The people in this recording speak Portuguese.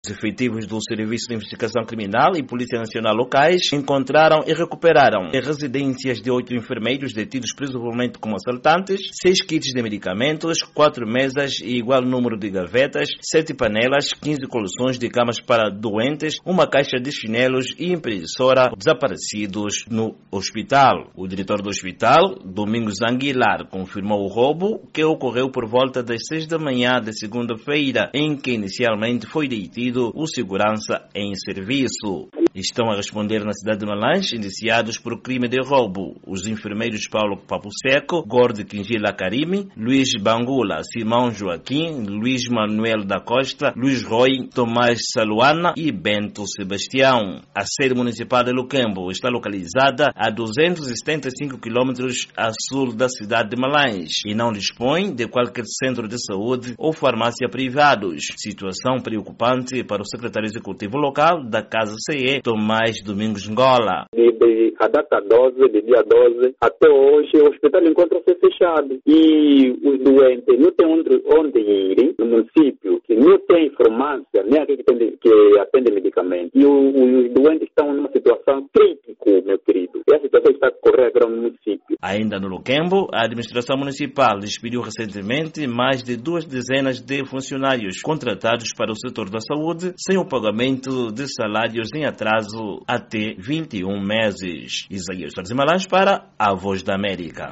Os efetivos do Serviço de Investigação Criminal e Polícia Nacional locais encontraram e recuperaram em residências de 8 enfermeiros detidos presumivelmente como assaltantes 6 kits de medicamentos, 4 mesas e igual número de gavetas, 7 panelas, 15 coleções de camas para doentes, uma caixa de chinelos e impressora desaparecidos no hospital. O diretor do hospital, Domingos Anguilar, confirmou o roubo que ocorreu por volta das 6 da manhã de segunda-feira, em que inicialmente foi detido o segurança em serviço. Estão a responder na cidade de Malange, indiciados por crime de roubo, os enfermeiros Paulo Papuseco, Gordo Quingila Karimi, Luiz Bangula, Simão Joaquim, Luiz Manuel da Costa, Luiz Roy, Tomás Saluana e Bento Sebastião. A sede municipal de Luquembo está localizada a 275 km a sul da cidade de Malange e não dispõe de qualquer centro de saúde ou farmácia privados. Situação preocupante para o secretário executivo local da Casa CE, Tomás Domingos Ngola. A data 12, de dia 12, até hoje o hospital encontra-se fechado e os doentes não têm onde ir no município, que não tem farmácia, nem aquele que atende medicamentos. E os doentes estão numa situação crítica, meu querido. E a situação está a correr agora no município. Ainda no Luquembo, a administração municipal despediu recentemente mais de 2 dezenas de funcionários contratados para o setor da saúde sem o pagamento de salários em atraso até 21 meses. Isaías Malange para a Voz da América.